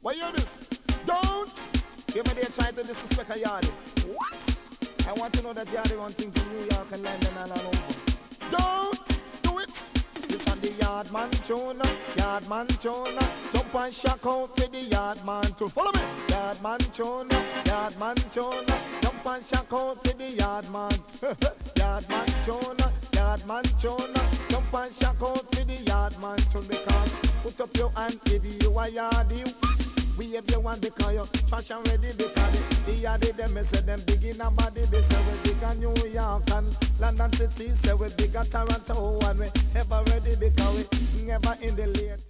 Why you this? Don't! You may try to disrespect a yardie. What? I want to know that yardie run things in New York and London and all over. Don't do it! This on the Yardman tune, Yardman tune. Jump and shock out with the Yardman tune. Follow me! Yardman tune, Yardman tune. Jump and shock out with the Yardman. Yardman tune, Yardman tune. Jump and shock out with the Yardman tune. Because put up your hand if you are yardie. We have the one because you trash and ready because the yardie them say them big in a body. They say we big a New York and London City. Say we big a Toronto and we ever ready because we never in the late.